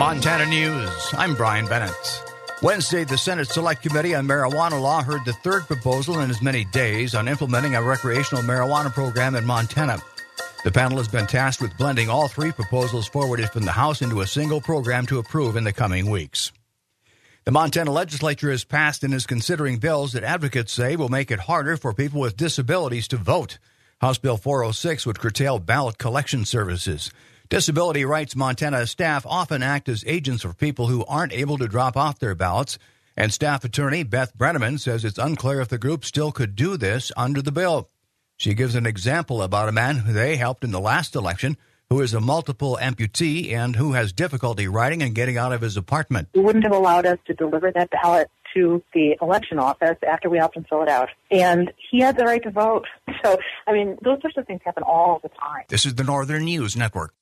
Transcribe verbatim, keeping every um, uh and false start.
Montana News. I'm Brian Bennett. Wednesday, the Senate Select Committee on Marijuana Law heard the third proposal in as many days on implementing a recreational marijuana program in Montana. The panel has been tasked with blending all three proposals forwarded from the House into a single program to approve in the coming weeks. The Montana legislature has passed and is considering bills that advocates say will make it harder for people with disabilities to vote. House Bill four oh six would curtail ballot collection services. Disability Rights Montana staff often act as agents for people who aren't able to drop off their ballots, and staff attorney Beth Brenneman says it's unclear if the group still could do this under the bill. She gives an example about a man who they helped in the last election who is a multiple amputee and who has difficulty writing and getting out of his apartment. We wouldn't have allowed us to deliver that ballot to the election office after we helped him fill it out. And he had the right to vote. So, I mean, those sorts of things happen all the time. This is the Northern News Network.